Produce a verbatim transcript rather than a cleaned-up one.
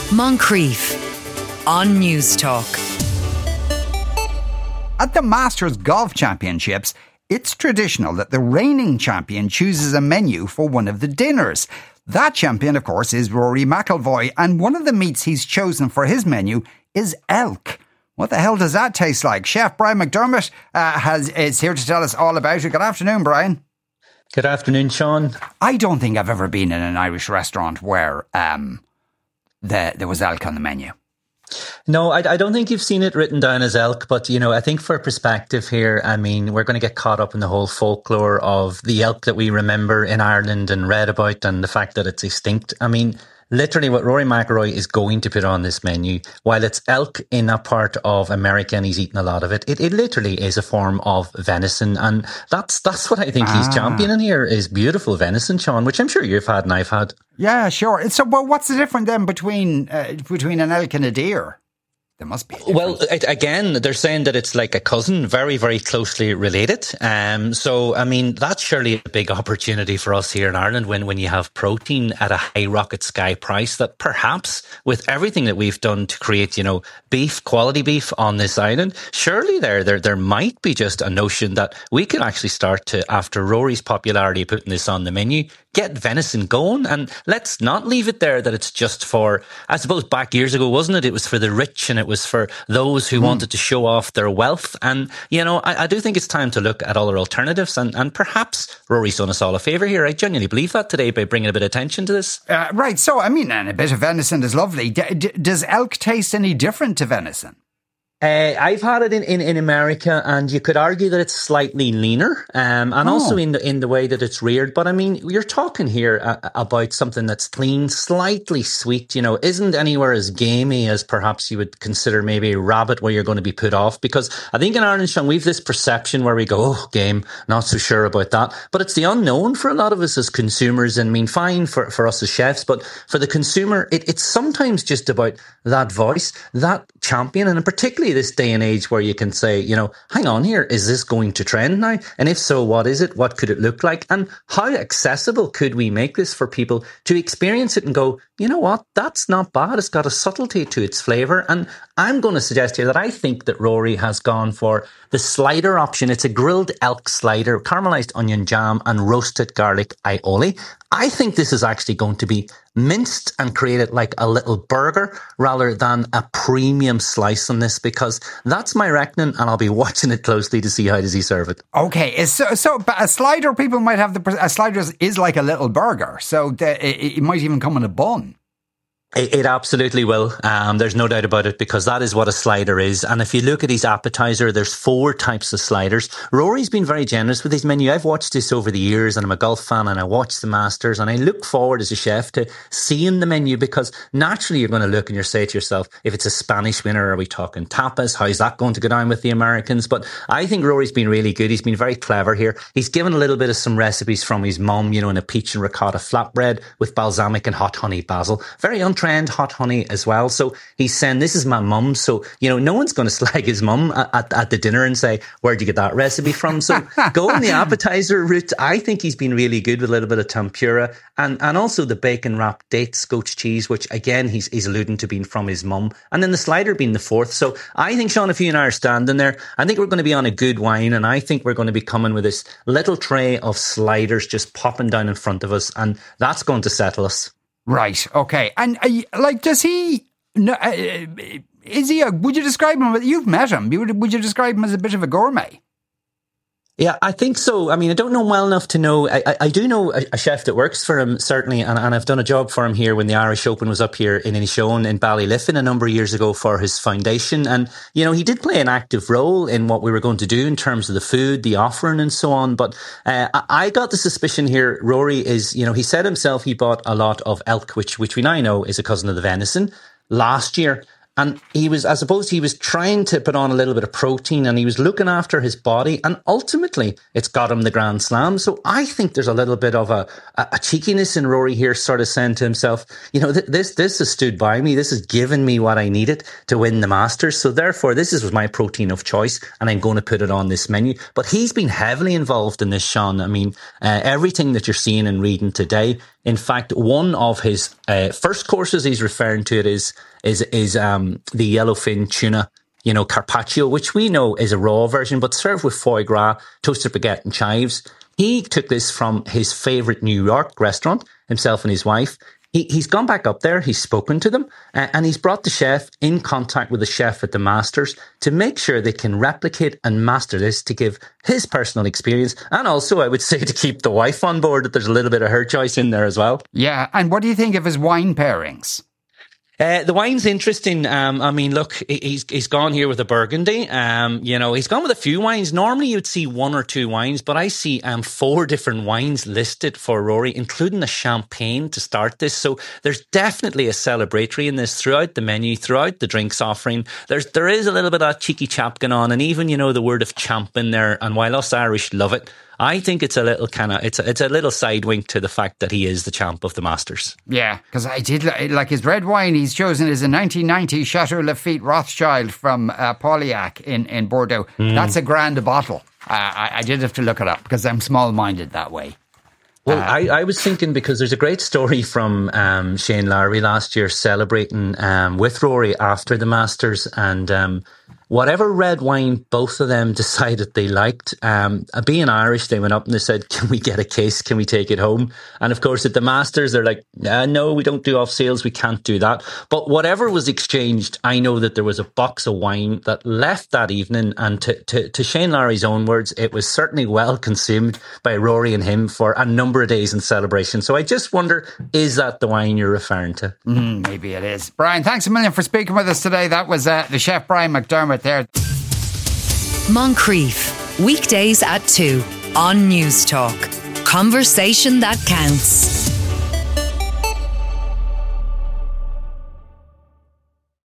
Moncrief on News Talk. At the Masters Golf Championships, it's traditional that the reigning champion chooses a menu for one of the dinners. That champion, of course, is Rory McIlroy, and one of the meats he's chosen for his menu is elk. What the hell does that taste like? Chef Brian McDermott uh, has is here to tell us all about it. Good afternoon, Brian. Good afternoon, Sean. I don't think I've ever been in an Irish restaurant where um, the, there was elk on the menu. No, I, I don't think you've seen it written down as elk, but, you know, I think for perspective here, I mean, we're going to get caught up in the whole folklore of the elk that we remember in Ireland and read about and the fact that it's extinct. I mean, literally what Rory McIlroy is going to put on this menu, while it's elk in a part of America and he's eaten a lot of it, it, it literally is a form of venison. And that's that's what I think ah. he's championing here is beautiful venison, Sean, which I'm sure you've had and I've had. Yeah, sure. So, well, what's the difference then between uh, between an elk and a deer? There must be. Well, again, they're saying that it's like a cousin, very, very closely related. Um, so, I mean, that's surely a big opportunity for us here in Ireland when, when you have protein at a high rocket sky price that perhaps with everything that we've done to create, you know, beef, quality beef on this island, surely there, there, there might be just a notion that we could actually start to, after Rory's popularity putting this on the menu, get venison going. And let's not leave it there that it's just for, I suppose back years ago, wasn't it? It was for the rich and it was for those who mm. wanted to show off their wealth. And, you know, I, I do think it's time to look at other alternatives. And, and perhaps Rory's done us all a favour here. I genuinely believe that today by bringing a bit of attention to this. Uh, right. So, I mean, and a bit of venison is lovely. D- d- does elk taste any different to venison? Uh, I've had it in, in, in America, and you could argue that it's slightly leaner, um, and oh. also in the in the way that it's reared. But I mean, you're talking here uh, about something that's clean, slightly sweet. You know, isn't anywhere as gamey as perhaps you would consider maybe a rabbit, where you're going to be put off. Because I think in Ireland, Sean, we've this perception where we go, "Oh, game, not so sure about that." But it's the unknown for a lot of us as consumers, and I mean, fine for for us as chefs, but for the consumer, it, it's sometimes just about that voice, that champion, and in particular this day and age where you can say, you know, hang on here, is this going to trend now? And if so, what is it? What could it look like? And how accessible could we make this for people to experience it and go, you know what, that's not bad. It's got a subtlety to its flavour. And I'm going to suggest here that I think that Rory has gone for the slider option. It's a grilled elk slider, caramelised onion jam and roasted garlic aioli. I think this is actually going to be minced and created like a little burger rather than a premium slice on this, because that's my reckoning, and I'll be watching it closely to see how does he serve it. Okay, so, so but a slider, people might have the a slider is like a little burger, so the, it, it might even come in a bun. It, it absolutely will. Um, there's no doubt about it, because that is what a slider is. And if you look at his appetizer, there's four types of sliders. Rory's been very generous with his menu. I've watched this over the years, and I'm a golf fan, and I watch the Masters, and I look forward as a chef to seeing the menu, because naturally you're going to look and you say to yourself, if it's a Spanish winner, are we talking tapas? How's that going to go down with the Americans? But I think Rory's been really good. He's been very clever here. He's given a little bit of some recipes from his mum, you know, in a peach and ricotta flatbread with balsamic and hot honey basil. Very untrend hot honey as well. So he's saying, this is my mum. So, you know, no one's going to slag his mum at, at the dinner and say, where'd you get that recipe from? So go on the appetizer route. I think he's been really good with a little bit of tempura and, and also the bacon wrapped date scotch cheese, which again, he's, he's alluding to being from his mum. And then the slider being the fourth. So I think, Sean, if you and I are standing there, I think we're going to be on a good wine. And I think we're going to be coming with this little tray of sliders just popping down in front of us. And that's going to settle us. Right. Okay. And uh, like, does he? No, uh, is he? A, would you describe him? You've met him. Would, would you describe him as a bit of a gourmet? Yeah, I think so. I mean, I don't know him well enough to know. I, I, I do know a, a chef that works for him, certainly, and, and I've done a job for him here when the Irish Open was up here in Inishowen in Ballyliffin a number of years ago for his foundation. And, you know, he did play an active role in what we were going to do in terms of the food, the offering and so on. But uh, I, I got the suspicion here, Rory is, you know, he said himself he bought a lot of elk, which, which we now know is a cousin of the venison, last year. And he was, I suppose he was trying to put on a little bit of protein and he was looking after his body, and ultimately it's got him the Grand Slam. So I think there's a little bit of a, a cheekiness in Rory here, sort of saying to himself, you know, th- this, this has stood by me. This has given me what I needed to win the Masters. So therefore this is my protein of choice and I'm going to put it on this menu. But he's been heavily involved in this, Sean. I mean, uh, everything that you're seeing and reading today, In fact, one of his uh, first courses he's referring to it is is is um, the yellowfin tuna, you know, carpaccio, which we know is a raw version, but served with foie gras, toasted baguette and chives. He took this from his favourite New York restaurant, himself and his wife. He, he's gone back up there, he's spoken to them, uh, and he's brought the chef in contact with the chef at the Masters to make sure they can replicate and master this to give his personal experience. And also, I would say, to keep the wife on board, that there's a little bit of her choice in there as well. Yeah, and what do you think of his wine pairings? Uh, the wine's interesting. Um, I mean, look, he's he's gone here with a Burgundy. Um, you know, he's gone with a few wines. Normally, you'd see one or two wines, but I see um four different wines listed for Rory, including a champagne to start this. So there's definitely a celebratory in this throughout the menu, throughout the drinks offering. There's there is a little bit of cheeky chap going on, and even you know the word of champ in there. And while us Irish love it, I think it's a little kind of it's a, it's a little side wink to the fact that he is the champ of the Masters. Yeah, because I did like his red wine. He's chosen as a nineteen ninety Chateau Lafite Rothschild from uh, Pauliac in in Bordeaux. Mm. That's a grand bottle. Uh, I, I did have to look it up because I'm small-minded that way. Well, uh, I, I was thinking because there's a great story from um, Shane Lowry last year celebrating um, with Rory after the Masters, and um, whatever red wine both of them decided they liked, um, being Irish, they went up and they said, can we get a case? Can we take it home? And of course, at the Masters, they're like, uh, no, we don't do off sales. We can't do that. But whatever was exchanged, I know that there was a box of wine that left that evening. And to, to, to Shane Lowry's own words, it was certainly well consumed by Rory and him for a number of days in celebration. So I just wonder, is that the wine you're referring to? Mm, maybe it is. Brian, thanks a million for speaking with us today. That was uh, the chef Brian McDermott there. Moncrief, weekdays at two on News Talk. Conversation that counts.